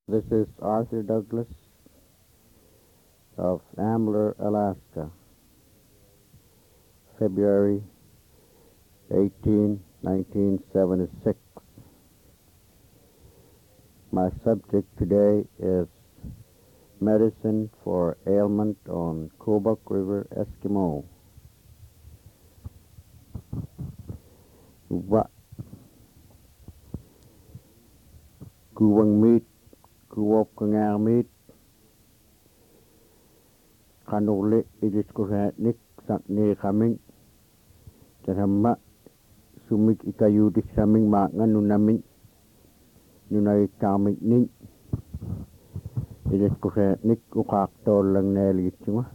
This is Arthur Douglas of Ambler, Alaska, February 18, 1976. My subject today is medicine for ailment on Kobuk River, Eskimo. Kuwang meat, kuwop kangar meat, kanule idis kuhatnik sakne kaming, jarhamma sumik ikayudik saming mangan nunamin, nunay kaming ning, idis kuhatnik ukaktol lang nelit chunga.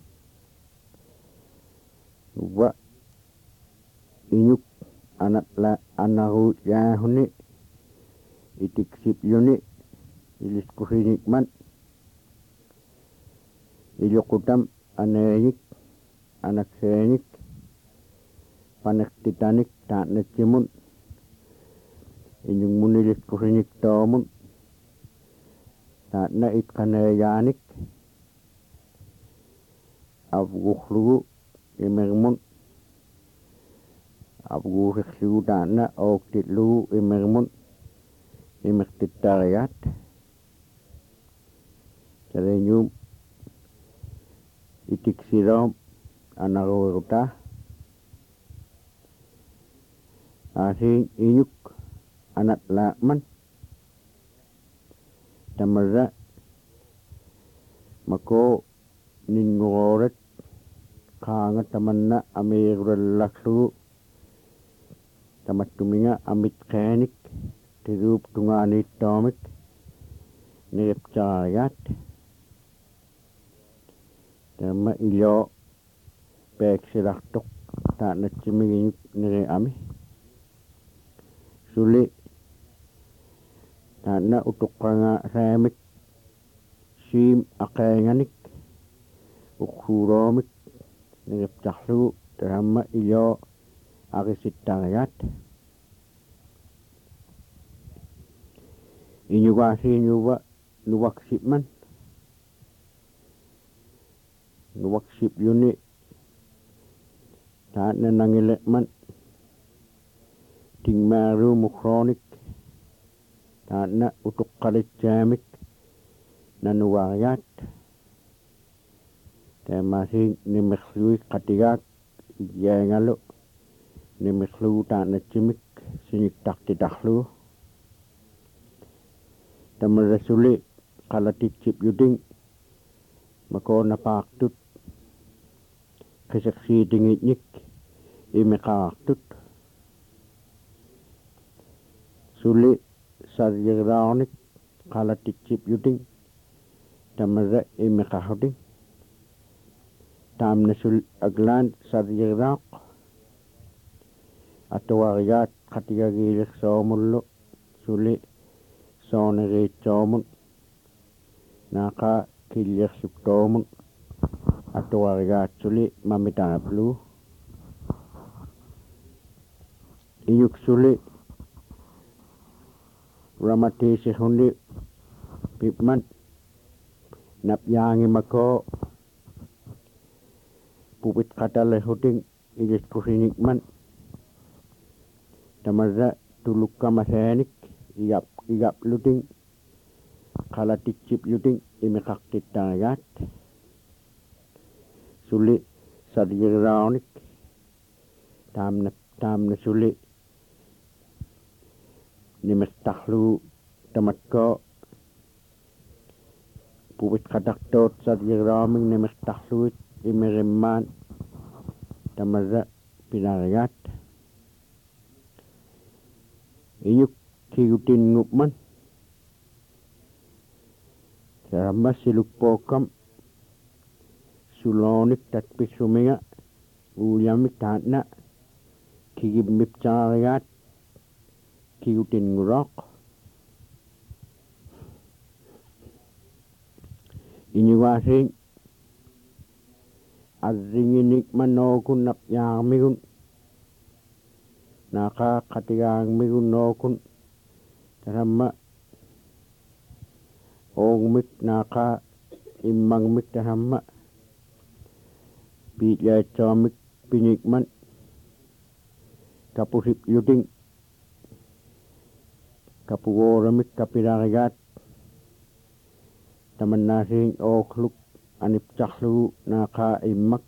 Wa inyuk anak la anahu yahuni itiksip yuni ilis kuhinik man ilukutam aneyik anak senik panak titanik tak nacimun inyung munilis kuhinik tomun tak na itkaneyanik avguhlugu imermun avguhlugu tak na oktitlugu imermun imertitariat carenyum itiksirom anaruta asin inyuk anak lakman tamarra mako ningoret kanga tamanna amirulaklu tamattuminga amit kanik tirup tungani tomik niripcayat tama ilo peksiraktok tak naciming nire ami suli tak na utukanga remik sim akenganik ukuromik niripcahlu tama ilo agisitayat inyugasi nyuwa nuwaksip man nuwaksip yuni tak na nangilek man tingmaru mukronik tak na utukalit jamik nanuwayat temasi nimeksui katigak yengalo nimeklu tak na cimik sinik tak tidaklu tamarasuli kalatikcip yuding mako napaktut kesaksi dingitnik imekaktut suli sarjiraonik kalatikcip yuding tamara imekahuding tamna sul aglan sarjiraok atawariat katigagilik somullo suli sonere tomun naka kilyar subtomun atawariat suli mamitablu iyuk suli ramatisi hundi pipman napyangi mako pupit katale huding idis kuhinikman tamarra tuluk kamasenik igap luting kalatikcip luting imekaktitayat suli sarjiraonik tamna suli nimestahlu tamatko pupit kataktot sarjiraoming nimestahluit imerimman tamarra pinarayat iyuk kigutin ngupman saramba silukpokam sulonik tatpik suminga uyamik tatna kigimip carayat kigutin ngurok inyuwasing azinginik manokun napyamigun naka katigang migun nokun saramba Ongmik naka immangmik tahamma piilaatsaamik pinikman kapusip yuting kapugooramik kapilarigaat tamannaasiin ookluk aniptarlugu naka immak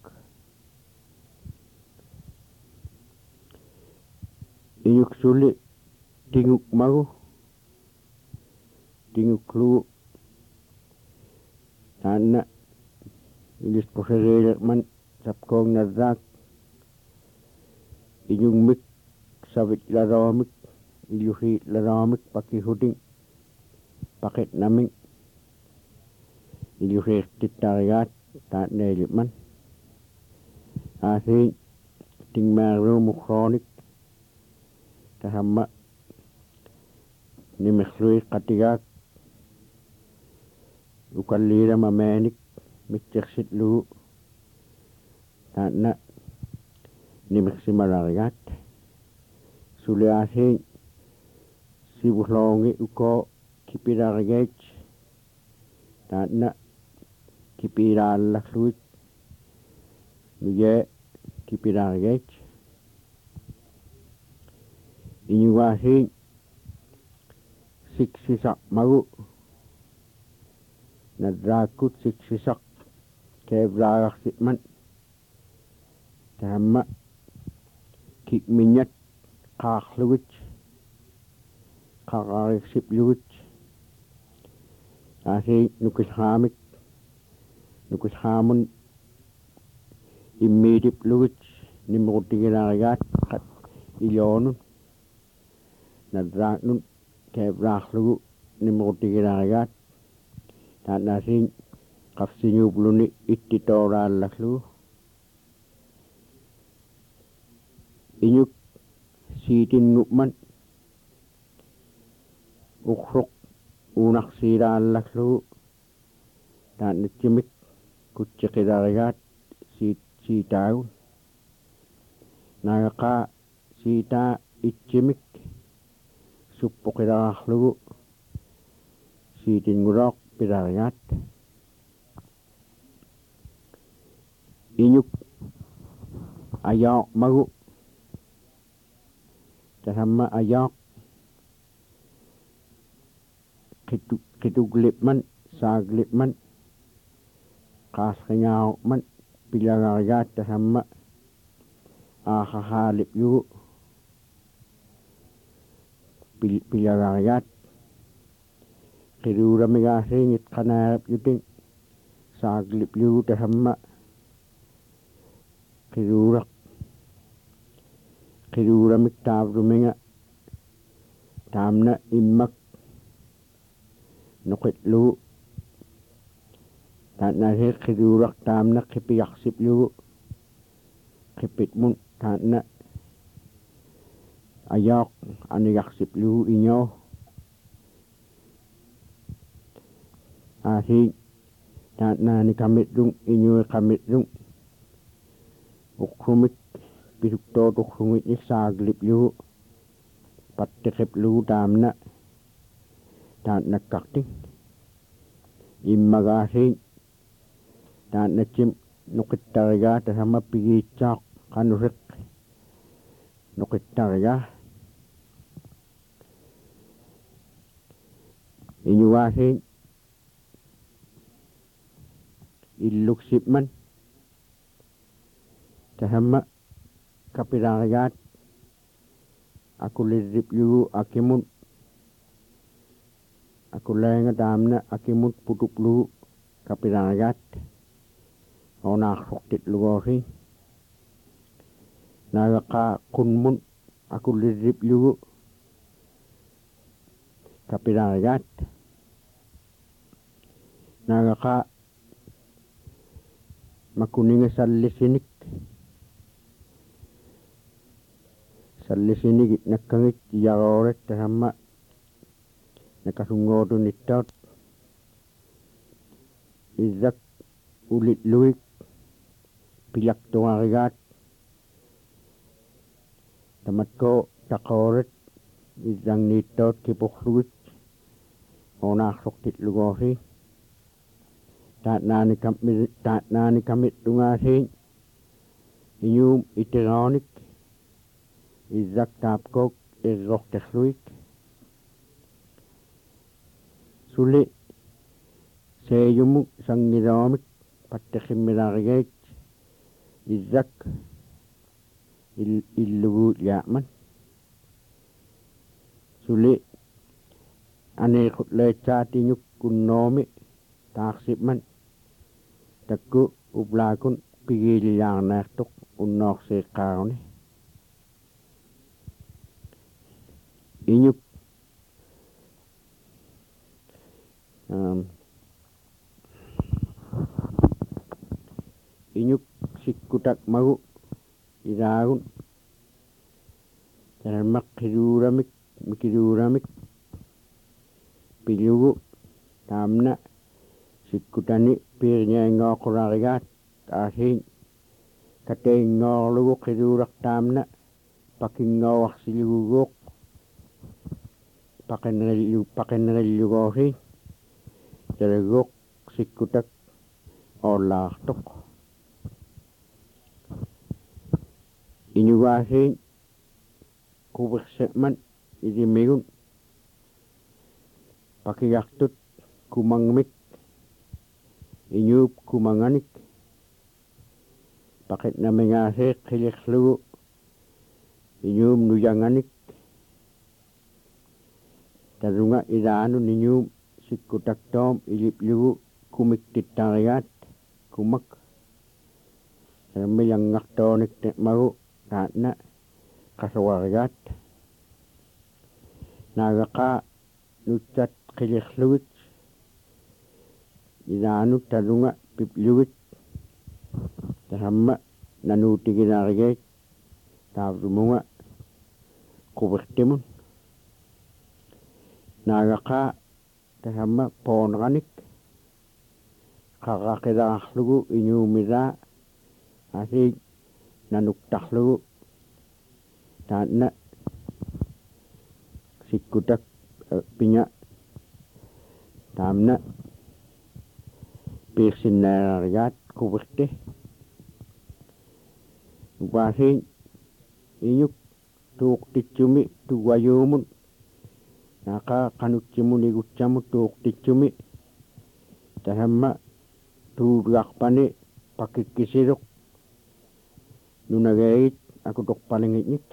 inyuksuli tingukmagu tinguklugu taanna ilisquseriilerman sapkoongnarraak inyungmik savitlaroomik ilyusiitlaroomik pakihuting pakitnaming ilyusiiqtittarigaat taanneilipman aasiin tingmaaruumuqsoonik tahamma nimikslui qatigaak ukalliirama maanik mittiqsitlugu taanna nimiksimalaarigaat suliaasiin sivusloongi uko kipilarigaat taanna kipilaallarluit nuyee kipilarigaat inyugaasiin siksisaqmagu narraakkut siksisaq keevlaagarsipman tahamma kikminyat qaarlugit qarariksiplugut aasiin nukishaamun immiitiplugut nimrutigilarigaat qat ilyoonun narraaknun keevlaarlugu nimrutigilarigaat taannaasiin qafsiñuupluni ittitooraallarlugu inyuk siitingupman uqsuq uunaqsiilaallarlugu taannatsimik kutsiqilarigaat siitaagun naaqaa siitaa itsimik suppuqilararlugu siitinguloq pilarigaat inyuk ayooqmagu tahamma ayooq qituglipman saaglipman qaasqingaauqman pilagarigaat tahamma aaqaqaaliplugu pilagarigaat qiruuramigaasiin itqanaarapyuting saagliplugu tahamma qiruuramik taavruminga taamna immak nuqitlugu taannaasiin qiruuraq taamna qipiyaqsiplugu qipitmun taanna ayooq anigaqsiplugu iñoo aasiin taannaani kamitdung iñui kamitdung uqsumik pisuktootuqsumik saagliplugu pattiqiplugu taamna taannakkaqting immagaasiin taannatsim nuqittarigaa tasamma pigiitsaaq qanusiq nuqittarigaa iñugaasiin illuksipman tasamma kapilarigaat akulirriplugu akimun akullainga taamna akimut putuplugu kapilarigaat onaaqsuqtitlugoosiin naagaqaa qunmun akulirriplugu kapilarigaat naagaqaa makuninga sallisinik nakkangit yarooret tasamma nakasungootunittaat izak ulitluik pilaktuarigaat tamatko taqooret izangniittaat kipuqlugit onaaksoktit lugosi. Taatnaani kamit tungasiin. Inyum itiraanik. Izak taapkok irrohtekluik. Suli seeyumu sangidaamik pattekhimmiraarigeet. Izak illuguut yaaman. Suli aneekut leetsaatinyuk kunnoomi taaksipman. Takku ublaakun pigiiliyaarnaartuq unnoorsiiqqaaruni. Inyuk sikkutak magu iraagun tarmaq mikiruuramik pilugu taamna sikkutani piirniaingoqurarigaat aasiin kateingoorlugu qiruuraq taamna pakingoorsiliguguuq paqinnerillugoosiin taraguuq sikkutak ollaartuq. Inyugaasiin kuvirseman idimigun pakigartut kumangmik inyuup kumanganik paqitnamingaasiiq qiliqlugu inyuum nuyanganik tarunga idaanun inyuum sikkutaktoom iliplugu kumiktittarigaat kumak tarmiyangartoonik magu taatna qasuarigaat naagaqaa nutsat qiliqlugit idaanut tarunga piplugit tahamma nanuutiginaarigeet taavrumunga quvirtimun naagaqaa tahamma poonranik qarraqidaarlugu inyuumiraa asiin nanuktarlugu taatna sikkutak pinya taamna piirsinnaararigaat quvirti upaasiin inyuk tuuqtitsumi tuwayuumun naaqaa qanutsimun igutsamut tuuqtitsumi tahamma tuuruarpani pakikkisiruq nunageegit akutorpalingitnik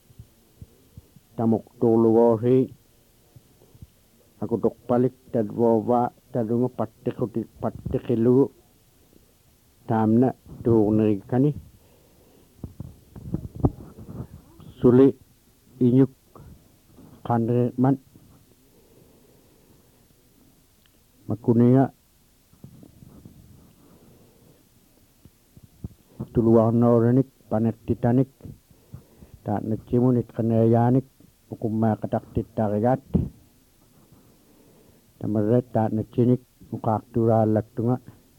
tamuqtuurlugoosii akutorpalik tadvoovaa tadunga pattiqillugu taamna tuurnerikkani suli inyuk qanreman makuniga tuluarnooranik panettitanik taatnatsimun itqaneeyaanik uqummaaqataqtittarigaat tamarrat taatnatsinik uqaarturaallaktunga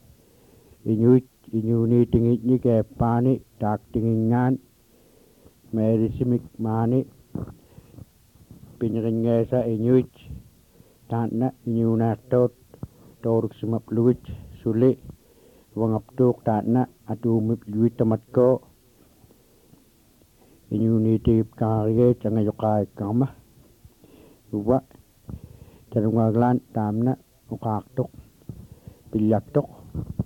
inyuuniitingitnik eeppaani taaktingingaan meelisimik maani pinringeesa inyuit taatna inyuunaartoot tooruksimaplugut suli wangaptuuq taatna atuumip luittamatkoo inyuuniitigip kaarigeet angayoqaayikkarma uwa tarungaaglaan taamna uqaartoq pillaktoq